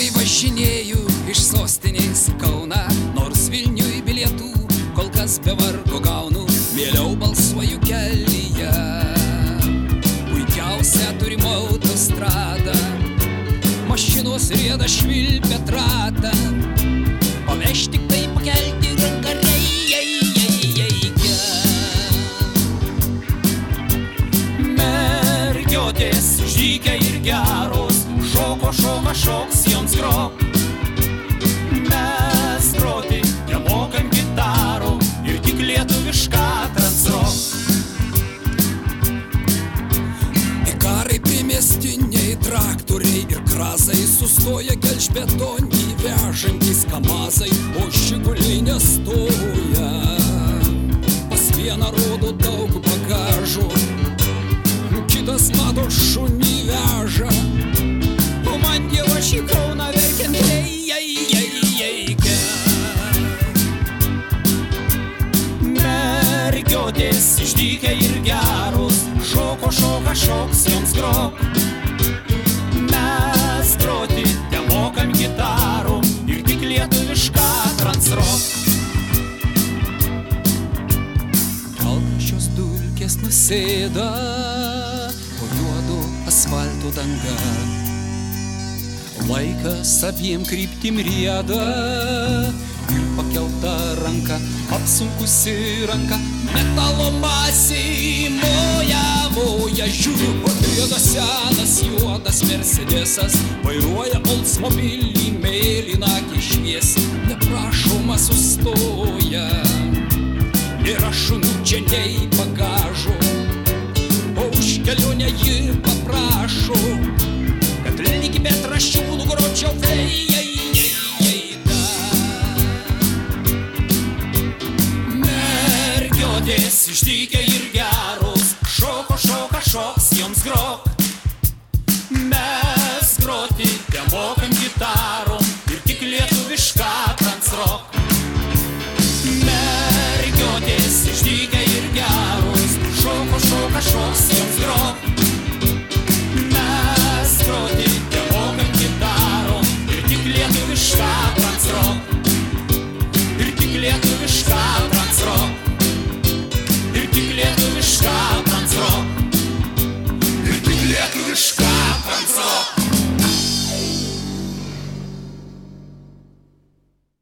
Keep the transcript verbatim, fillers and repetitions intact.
ilgai važinėju iš sostinės į Kauną, nors Vilniui bilietų kol kas be vargo gaunu, mieliau balsuoju kelyje. Puikiausia turima autostrada, mašinos rieda švilpia tratą, paveš tik tai pakelti ranką reikia. Mergiotės žygia ir geros, šoko, šoka, šoks joms grok. Mes groti nemokam gitarų ir tik lietuvišką transrok. Ikarai primestiniai, traktoriai ir krasai sustoja gelžbetonį vežantys kamazai, o žiguliai nestoja. Pas vieną rodo daug bagažų, kitas mato šunį veža, o man dievaš į Kauną verkiant reikia. Mergiotės išdykę ir geros, šoko, šoka, šoks joms grok. Mes groti nemokam gitarų ir tik lietuvišką transrok. Kalkraščios dulkės nusėda po juodu asfalto danga. Laikas abiem kryptim rieda ir pakelta ranka, apsunkusi ranka, metalo masė moja, moja. Žiūriu, atrieda senas juodas Mercedesas, vairuoja Oldsmobilį mėlyną akį šviesą, neprašoma sustoja. Nėra šunų čia nei bagažo, o už kelionę ji paprašo, kad lygi be traščių nugročiau fleiją. Mergiotės išdykę ir geros, šoko, šoka, šoks joms grok. Mes groti nemokam gitarų